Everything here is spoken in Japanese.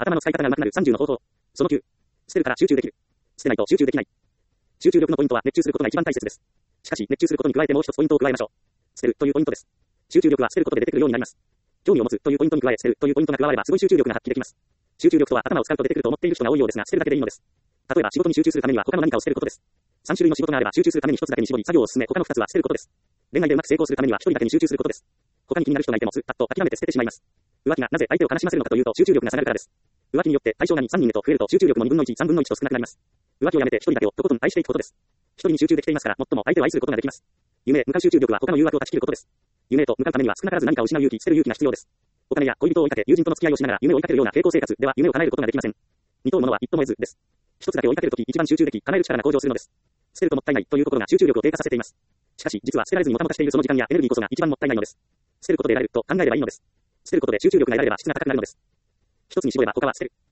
頭の使い方が上手くなる30の方法。その9。捨てるから集中できる。捨てないと集中できない。集中力のポイントは熱中することが一番大切です。しかし、熱中することに加えてもう一つポイントを加えましょう。捨てるというポイントです。集中力は捨てることで出てくるようになります。興味を持つというポイントに加え、捨てるというポイントが加わればすごい集中力が発揮できます。集中力とは頭を使うと出てくると思っている人が多いようですが、捨てるだけでいいのです。例えば仕事に集中するためには他の何かを捨てることです。3種類の仕事があれば集中するために1つだけに絞り作業を進め、他の2つは捨てることです。恋愛でうまく成功するためには1人だけに集中することです。他に気になる人がいてもパッと諦めて捨ててしまいます。浮気がなぜ相手を悲しませるのかというと集中力が下がるからです。浮気によって対象が2、3人へと増えると集中力も2分の1、3分の1と少なくなります。浮気をやめて1人だけをとことん愛していくことです。1人に集中できていますから最も相手を愛することができます。夢へ向かう集中力は他の誘惑を断ち切ることです。夢へと向かうためには少なからず何かを失う勇気、捨てる勇気が必要です。お金や恋人を追いかけ、友人との付き合いをしながら夢を追いかけるような並行生活では夢を叶えることができません。二頭ものは一頭も得ずです。一つだけ追いかけるとき一番集中でき、叶える力が向上するのです。捨てるともったいないというところが集中力を低下させています。しかし実は捨てられずにもたもたしているその時間やエネルギーこそが一番もったいないのです。捨てることで得られると考えればいいのです。捨てることで集中力が得られれば質が高くなるのです。一つに絞れば他は捨てる。